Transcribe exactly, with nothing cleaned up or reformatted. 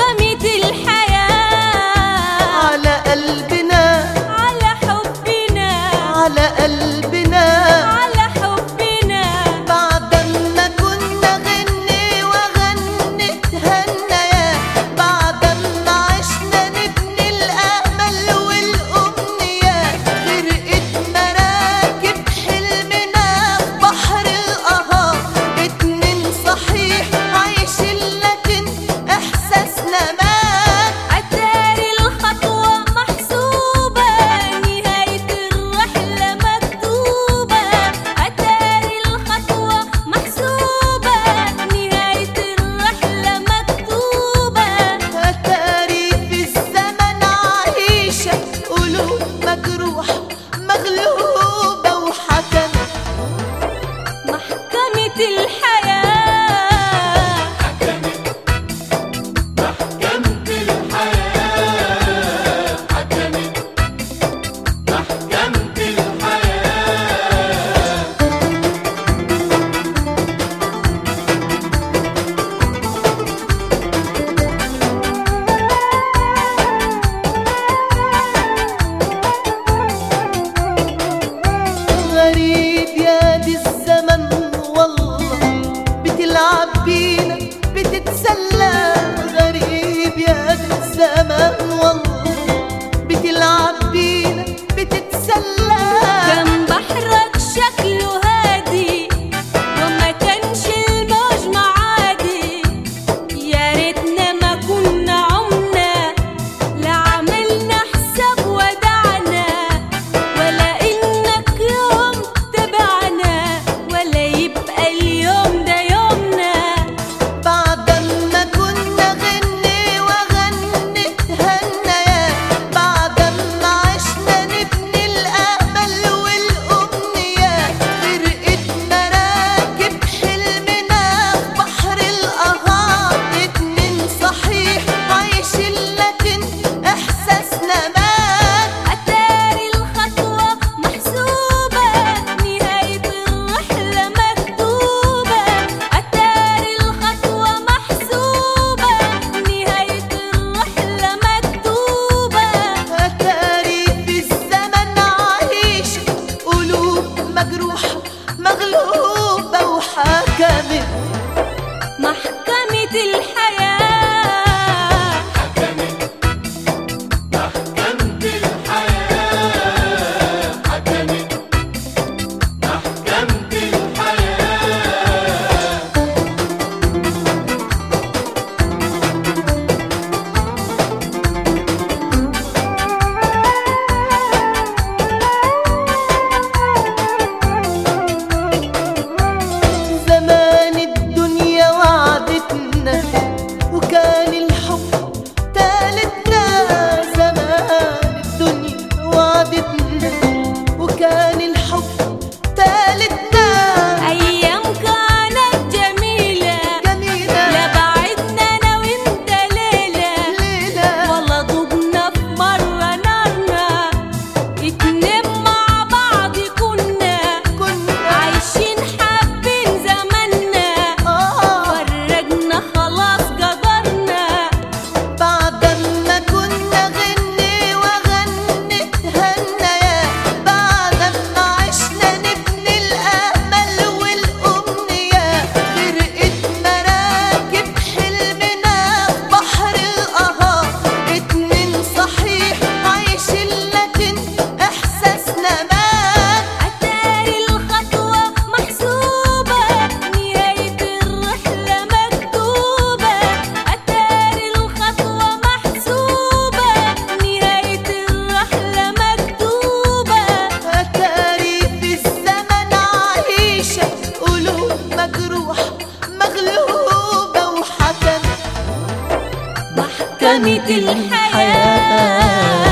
محكمة الحياة على قلبنا، على حبنا، على قلبنا، على حبنا. بعد ما كنا غني وغنت هنايا، بعد ما عشنا نبني الأمل والأمنيات، غرقت مراكب حلمنا في بحر القهار. اتنين صحيح عايشين لكن إحساسنا مات. أتاري الخطوة محسوبة، نهاية الرحلة مكتوبة. أتاري الخطوة محسوبة، نهاية الرحلة مكتوبة. أتاري في الزمن عايشة قلوب مجروحة مغلوبة وحكمت محكمة الحياة. غريب يا دي الزمن والله، بتلعب بينا بتتسلى. غريب يا دي الزمن والله، بتلعب بينا بتتسلى. كان بحرك شكله هادي وما كانش الموج معادي. يا ريتنا ما كنا عمنا، لا عملنا حساب ودعنا، ولا إنك يوم تبعنا، ولا يبقى اليوم ده يومنا. بعد ما كنا غني وغنت هنايا، بعد ما عشنا نبني الأمل والأمنيات، غرقت مراكب حلمنا في بحر القهار. اتنين صحيح عايشين لكن إحساسنا مات. أتاري الخطوة محسوبة، نهاية الرحلة مكتوبة. أتاري الخطوة محسوبة، نهاية الرحلة مكتوبة. أتاري في الزمن عايشة قلوب مجروحة مغلوبة وحكمت محكمة الحياة. زمان الدنيا وعدتنا وكان الحب تالتنا. زمان الدنيا وعدتنا وكان الحب تالتنا. أيام كانت جميلة جميلة لا بعدنا أنا وأنت ليلة، ليلة والله ضبنا في مرة نارنا. اتنين مع بعض كنا كنا عايشين حابين زماننا، آه. فرجنا خلاص قدرنا. بعد ما كنا غني وغنت هنايا، بعد ما عشنا نبني الأمل والأمنيات، غرقت مراكب حلمنا في بحر القهار. اتنين صحيح عايشين لكن إحساسنا مات. أتاري الخطوة محسوبة، نهاية الرحلة مكتوبة. أتاري الخطوة محسوبة، نهاية الرحلة مكتوبة. أتاري في الزمن عايشة قلوب مجروحة مغلوبة وحكمت محكمة الحياة.